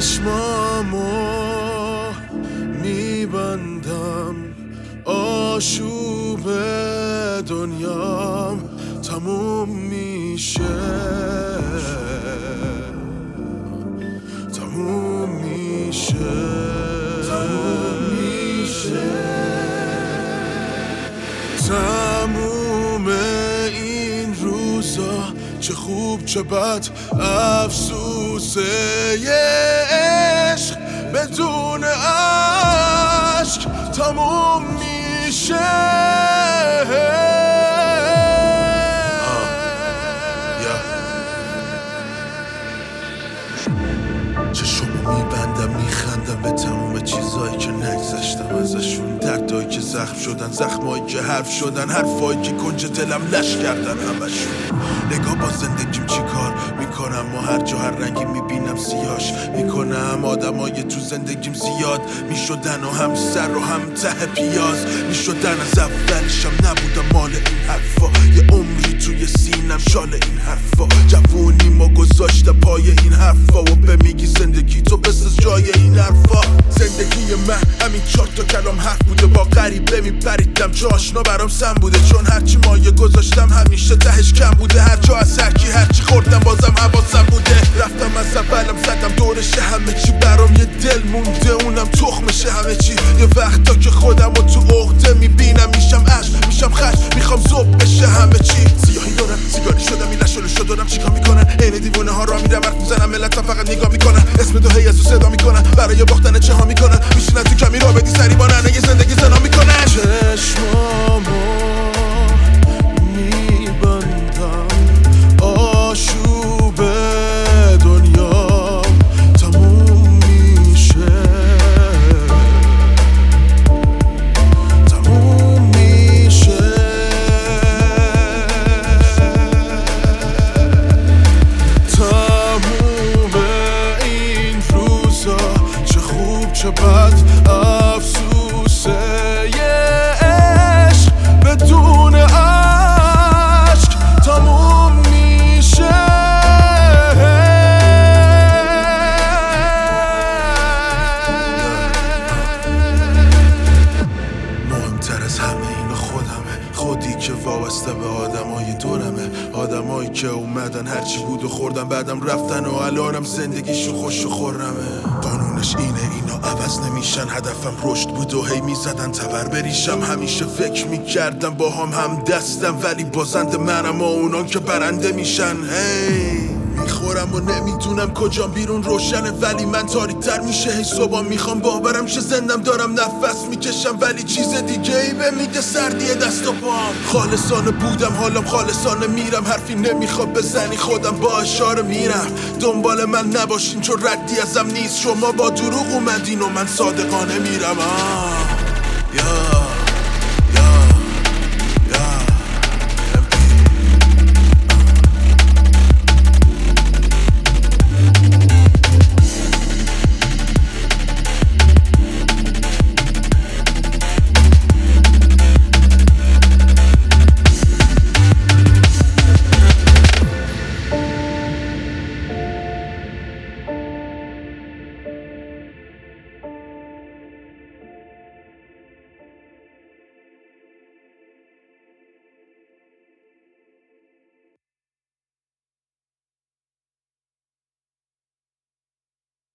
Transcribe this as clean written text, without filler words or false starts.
چشمامو میبندم، آشوب دنیام تموم میشه، تموم میشه، تموم میشه. تموم این روزا چه خوب چه بد، افسوسه عشق بدون عشق تموم میشه. چشمو میبندم میخندم به تموم چیزایی که نگذشتم ازشون، دردایی که زخم شدن، زخمایی که حرف شدن، حرفایی که کنج دلم لش کردن همشون. نگاه با زندگیم چی کار میکنم و هر جا هر رنگی میبینم سیاش میکنم. آدمای تو زندگیم زیاد میشدن و هم سر و هم ته پیاز میشدن. از اولشم نبودم مال این حرفا، یه عمری توی سینم شال این حرفا. جوونی ما گذاشته پای این حرفا و به میگی زندگی تو بساز جای این حرفا. زندگی من همین 4 تا کلام حرف بوده، با غریبه میپریدم چه آشنا برام سم بوده. چون هرچی مایه گذاشتم همیشه تهش کم بوده، هر جا از هرکی هرچی خوردم بازم حواسم بوده. رفتم از اولم زدم دورشه، همه چی برام یه دل مونده اونم تخمشه. همه چی یه وقتا که خودم رو تو عقده میبینم میشم عشق میشم خش، میخوام ذوب بشه همه چی. سیاهی دارم سیگاری شدم این لشو لشو دارم چیکار میکنن عین دیوونه ها را میرم حرف میزنم، ملتم فقط نگاه میکنن، اسم تو هی ازو صدا میکنن، برای باختن چه ها میکنن، میشینن تو کمی را بدی سری بانن یه زندگی زنا میکنن. چشمامو میبندم، آشوب دنیا تموم میشه، تموم میشه. تموم این روزا چه خوب چه بد، افسوسه عشق بدون عشق تموم میشه. مهمتر از همه اینو خودمه، خودی که وابسته به آدمای دورمه، آدمایی که اومدن هرچی بود و خوردن بعدم رفتن و الانم زندگیشون خوش و خورمه. قانونش اینه اینا عوض نمیشن، هدفم رشد بود و هی میزدن تبر بریشم. همیشه فکر میکردم با هم دستم، ولی بازنده منم و اونان که برنده میشن. هی میخورم و نمیدونم کجام بیرون روشنه، ولی من تاریک تر میشه. هی صبح میخوام باورم شه زندم دارم نفس میکشم، ولی چیز دیگه ای به میگه سردی دست و پام. خالصانه بودم حالم خالصانه میرم، حرفی نمیخواد بزنی خودم با اشاره میرم. دنبال من نباشین چون ردی ازم نیست، شما با دروغ اومدین و من صادقانه میرم.